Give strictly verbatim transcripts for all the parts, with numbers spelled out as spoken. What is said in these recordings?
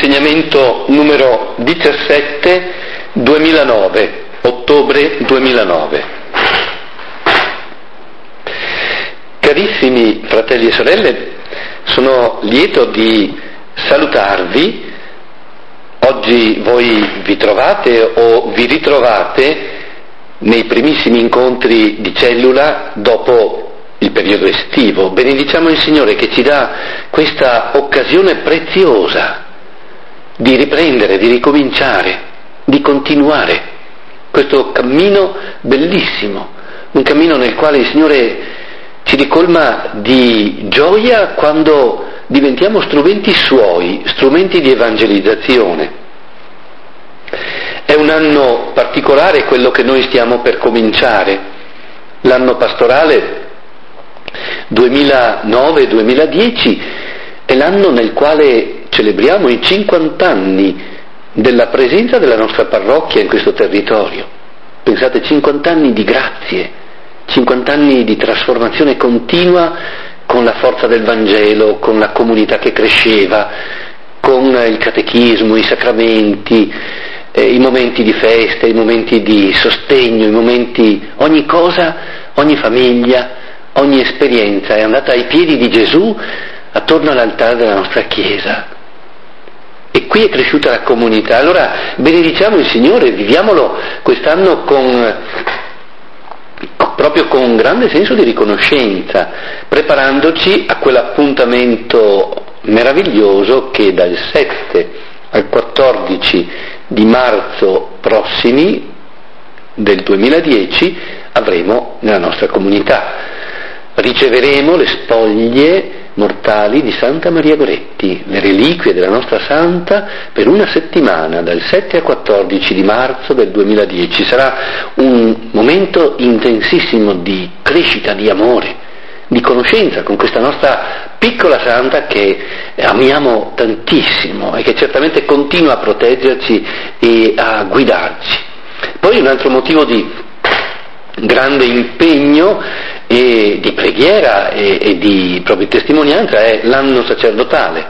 insegnamento numero diciassette, duemilanove, ottobre duemilanove. Carissimi fratelli e sorelle, sono lieto di salutarvi. Oggi voi vi trovate o vi ritrovate nei primissimi incontri di cellula dopo il periodo estivo. Benediciamo il Signore che ci dà questa occasione preziosa di riprendere, di ricominciare, di continuare questo cammino bellissimo, un cammino nel quale il Signore ci ricolma di gioia quando diventiamo strumenti Suoi, strumenti di evangelizzazione. È un anno particolare quello che noi stiamo per cominciare, l'anno pastorale duemilanove duemiladieci è l'anno nel quale celebriamo i cinquanta anni della presenza della nostra parrocchia in questo territorio. Pensate, cinquanta anni di grazie, cinquanta anni di trasformazione continua con la forza del Vangelo, con la comunità che cresceva, con il catechismo, i sacramenti, eh, i momenti di festa, i momenti di sostegno, i momenti, ogni cosa, ogni famiglia, ogni esperienza è andata ai piedi di Gesù attorno all'altare della nostra Chiesa. E qui è cresciuta la comunità. Allora benediciamo il Signore, viviamolo quest'anno con, proprio con un grande senso di riconoscenza, preparandoci a quell'appuntamento meraviglioso che dal sette al quattordici di marzo prossimi del duemiladieci avremo nella nostra comunità. Riceveremo le spoglie mortali di Santa Maria Goretti, le reliquie della nostra Santa, per una settimana, dal sette al quattordici di marzo del duemiladieci. Sarà un momento intensissimo di crescita, di amore, di conoscenza con questa nostra piccola Santa che amiamo tantissimo e che certamente continua a proteggerci e a guidarci. Poi un altro motivo di grande impegno e di preghiera e, e di proprio testimonianza è l'anno sacerdotale,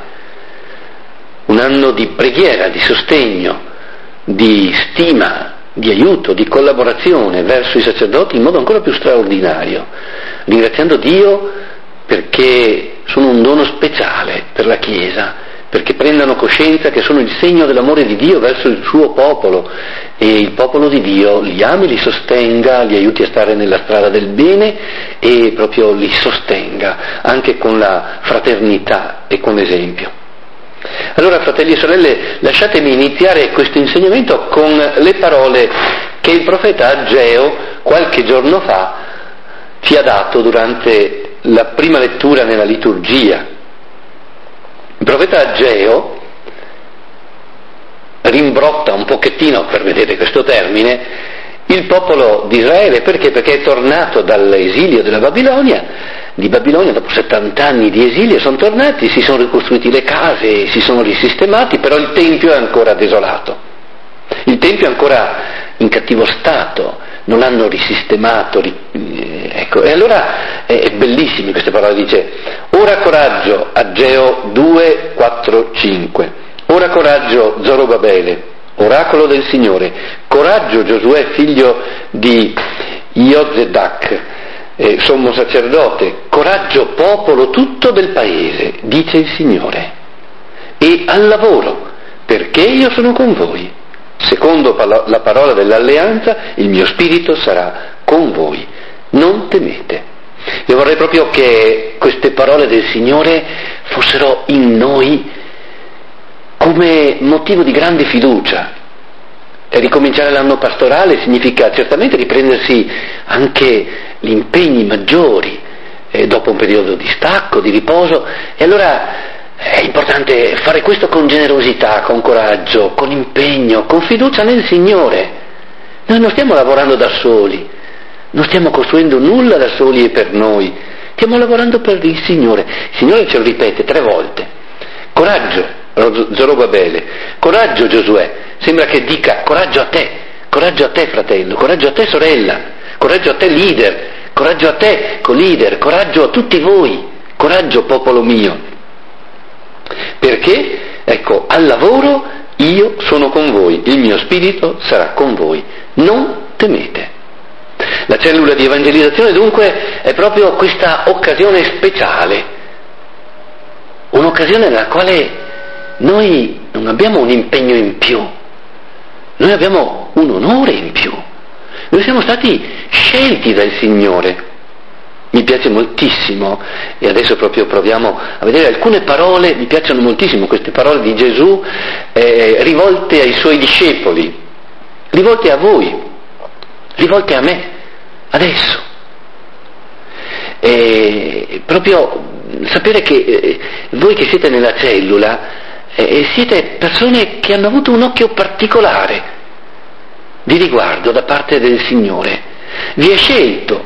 un anno di preghiera, di sostegno, di stima, di aiuto, di collaborazione verso i sacerdoti in modo ancora più straordinario, ringraziando Dio perché sono un dono speciale per la Chiesa, perché prendano coscienza che sono il segno dell'amore di Dio verso il suo popolo e il popolo di Dio li ami, li sostenga, li aiuti a stare nella strada del bene e proprio li sostenga anche con la fraternità e con l'esempio. Allora, fratelli e sorelle, lasciatemi iniziare questo insegnamento con le parole che il profeta Ageo qualche giorno fa ci ha dato durante la prima lettura nella liturgia. Il profeta Ageo rimbrotta un pochettino, permettete questo termine, il popolo di Israele. Perché? Perché è tornato dall'esilio della Babilonia, di Babilonia dopo settanta anni di esilio, sono tornati, si sono ricostruiti le case, si sono risistemati, però il Tempio è ancora desolato, il Tempio è ancora in cattivo stato, non l'hanno risistemato, ecco. E allora è bellissime queste parole, dice: ora coraggio, Ageo due, quattro, cinque, ora coraggio Zorobabele, oracolo del Signore, coraggio Giosuè figlio di Iozedak, eh, sommo sacerdote, coraggio popolo tutto del paese, dice il Signore, e al lavoro, perché io sono con voi. Secondo la parola dell'alleanza, il mio spirito sarà con voi, non temete. Io vorrei proprio che queste parole del Signore fossero in noi come motivo di grande fiducia. E ricominciare l'anno pastorale significa certamente riprendersi anche gli impegni maggiori, eh, dopo un periodo di stacco, di riposo, e allora è importante fare questo con generosità, con coraggio, con impegno, con fiducia nel Signore. Noi non stiamo lavorando da soli, non stiamo costruendo nulla da soli e per noi, stiamo lavorando per il Signore. Il Signore ce lo ripete tre volte: coraggio Zorobabele, coraggio Giosuè. Sembra che dica coraggio a te, coraggio a te fratello, coraggio a te sorella, coraggio a te leader, coraggio a te co-leader, coraggio a tutti voi, coraggio popolo mio. Perché? Ecco, al lavoro io sono con voi, il mio spirito sarà con voi, non temete. La cellula di evangelizzazione dunque è proprio questa occasione speciale, un'occasione nella quale noi non abbiamo un impegno in più, noi abbiamo un onore in più, noi siamo stati scelti dal Signore. Mi piace moltissimo, e adesso proprio proviamo a vedere alcune parole, mi piacciono moltissimo queste parole di Gesù eh, rivolte ai Suoi discepoli, rivolte a voi, rivolte a me, adesso. E proprio sapere che eh, voi che siete nella cellula eh, siete persone che hanno avuto un occhio particolare di riguardo da parte del Signore, vi è scelto.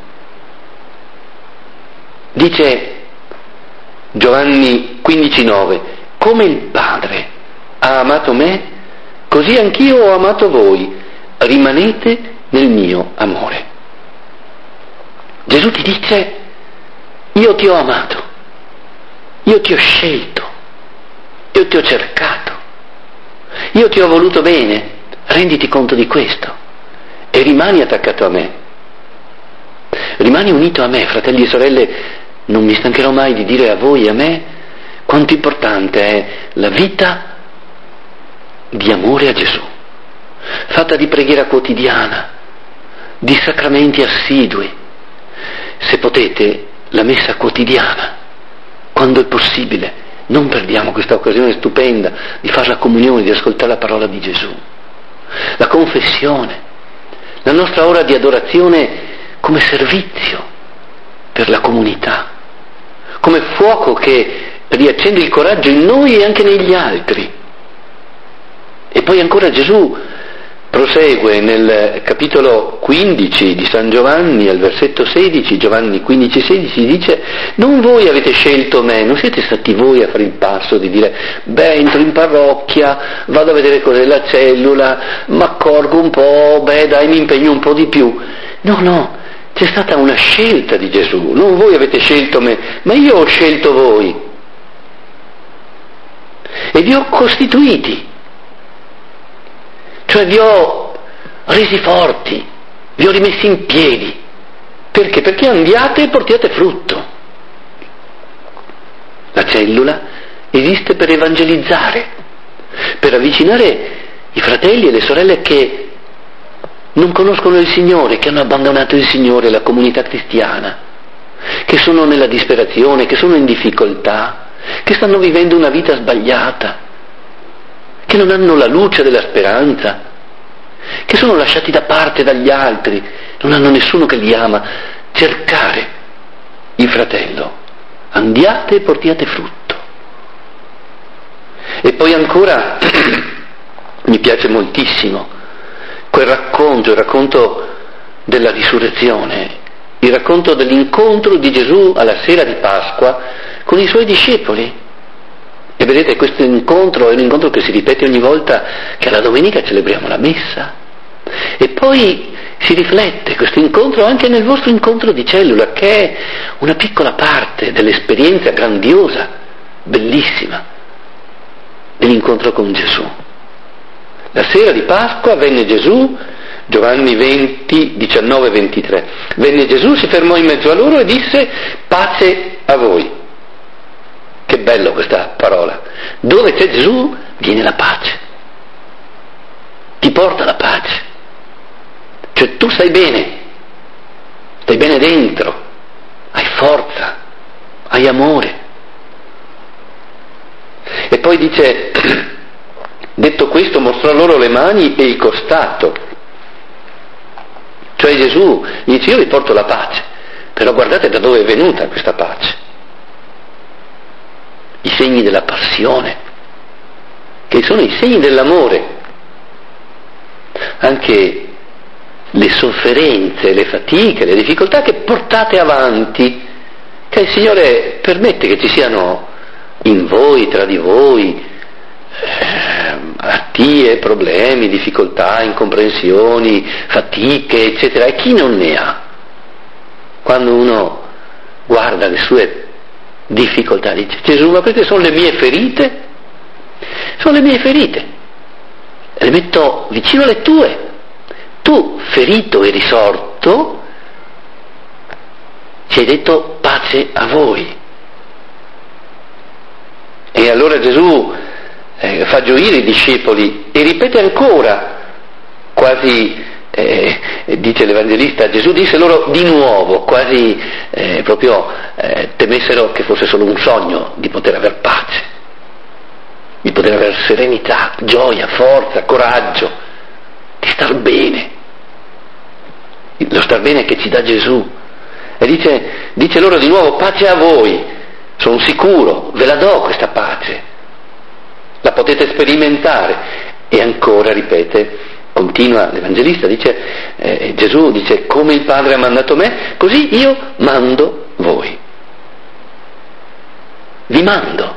Dice Giovanni quindici nove, come il Padre ha amato me, così anch'io ho amato voi, rimanete nel mio amore. Gesù ti dice, io ti ho amato, io ti ho scelto, io ti ho cercato, io ti ho voluto bene, renditi conto di questo e rimani attaccato a me, rimani unito a me, fratelli e sorelle. Non mi stancherò mai di dire a voi e a me quanto importante è la vita di amore a Gesù, fatta di preghiera quotidiana, di sacramenti assidui, se potete la messa quotidiana, quando è possibile. Non perdiamo questa occasione stupenda di fare la comunione, di ascoltare la parola di Gesù, la confessione, la nostra ora di adorazione come servizio per la comunità, come fuoco che riaccende il coraggio in noi e anche negli altri. E poi ancora Gesù prosegue nel capitolo quindici di San Giovanni, al versetto sedici, Giovanni quindici sedici, dice: non voi avete scelto me, non siete stati voi a fare il passo di dire beh, entro in parrocchia, vado a vedere cos'è la cellula, mi accorgo un po', beh dai, mi impegno un po' di più. No, no, c'è stata una scelta di Gesù, non voi avete scelto me, ma io ho scelto voi e vi ho costituiti, cioè vi ho resi forti, vi ho rimessi in piedi. Perché? Perché andiate e portiate frutto. La cellula esiste per evangelizzare, per avvicinare i fratelli e le sorelle che non conoscono il Signore, che hanno abbandonato il Signore, la comunità cristiana, che sono nella disperazione, che sono in difficoltà, che stanno vivendo una vita sbagliata, che non hanno la luce della speranza, che sono lasciati da parte dagli altri, non hanno nessuno che li ama. Cercare il fratello, andiate e portiate frutto. E poi ancora mi piace moltissimo quel racconto, il racconto della risurrezione, il racconto dell'incontro di Gesù alla sera di Pasqua con i suoi discepoli. E vedete, questo incontro è un incontro che si ripete ogni volta che alla domenica celebriamo la messa, e poi si riflette questo incontro anche nel vostro incontro di cellula, che è una piccola parte dell'esperienza grandiosa, bellissima, dell'incontro con Gesù. La sera di Pasqua venne Gesù, Giovanni venti, diciannove ventitré, venne Gesù, si fermò in mezzo a loro e disse: pace a voi. Che bello questa parola. Dove c'è Gesù viene la pace, ti porta la pace, cioè tu stai bene, stai bene dentro, hai forza, hai amore. E poi dice: detto questo mostrò loro le mani e il costato, cioè Gesù dice: io vi porto la pace, però guardate da dove è venuta questa pace. I segni della passione, che sono i segni dell'amore, anche le sofferenze, le fatiche, le difficoltà che portate avanti, che il Signore permette che ci siano in voi, tra di voi, eh, malattie, problemi, difficoltà, incomprensioni, fatiche, eccetera. E chi non ne ha? Quando uno guarda le sue difficoltà, dice: Gesù, ma queste sono le mie ferite? sono le mie ferite, le metto vicino alle tue. Tu, ferito e risorto, ci hai detto pace a voi. E allora Gesù eh, fa gioire i discepoli e ripete ancora, quasi, eh, dice l'Evangelista, Gesù disse loro di nuovo, quasi eh, proprio eh, temessero che fosse solo un sogno di poter aver pace, di poter aver serenità, gioia, forza, coraggio, di star bene, lo star bene che ci dà Gesù. E dice, dice loro di nuovo pace a voi, sono sicuro, ve la do questa pace, la potete sperimentare. E ancora ripete, continua l'Evangelista, dice eh, Gesù dice come il Padre ha mandato me, così io mando voi, vi mando,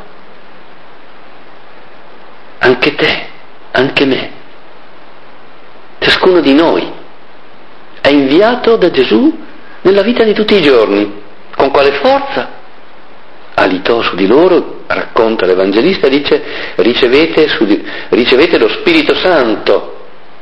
anche te, anche me, ciascuno di noi è inviato da Gesù nella vita di tutti i giorni. Con quale forza? Alitò su di loro, racconta l'Evangelista, dice ricevete, su di, ricevete lo Spirito Santo.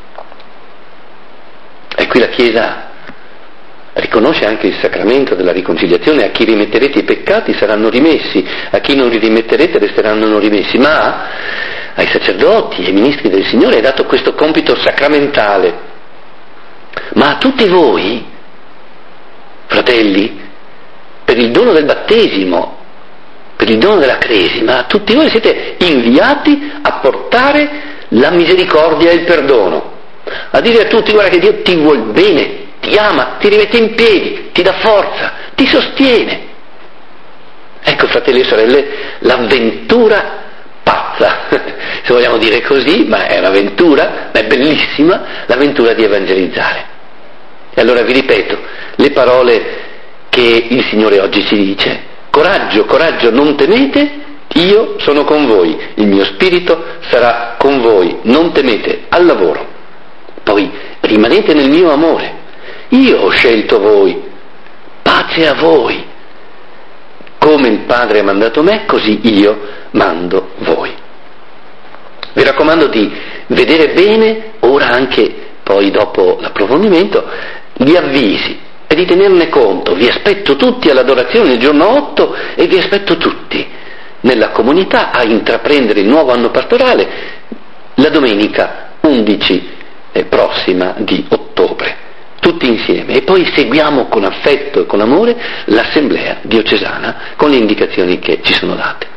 E qui la Chiesa riconosce anche il sacramento della riconciliazione: a chi rimetterete i peccati saranno rimessi, a chi non li rimetterete resteranno non rimessi. Ma ai sacerdoti, ai ministri del Signore è dato questo compito sacramentale. Ma a tutti voi, fratelli, per il dono del battesimo, per il dono della cresima, tutti voi siete inviati a portare la misericordia e il perdono, a dire a tutti: guarda che Dio ti vuol bene, ti ama, ti rimette in piedi, ti dà forza, ti sostiene. Ecco, fratelli e sorelle, l'avventura pazza, se vogliamo dire così, ma è un'avventura, ma è bellissima, l'avventura di evangelizzare. E allora vi ripeto le parole che il Signore oggi ci dice: coraggio, coraggio, non temete, io sono con voi, il mio spirito sarà con voi, non temete, al lavoro. Poi rimanete nel mio amore, io ho scelto voi, pace a voi, come il Padre ha mandato me, così io mando voi. Vi raccomando di vedere bene, ora anche poi dopo l'approfondimento, gli avvisi e di tenerne conto. Vi aspetto tutti all'adorazione il giorno otto e vi aspetto tutti nella comunità a intraprendere il nuovo anno pastorale la domenica undici eh, prossima di ottobre, tutti insieme, e poi seguiamo con affetto e con amore l'assemblea diocesana con le indicazioni che ci sono date.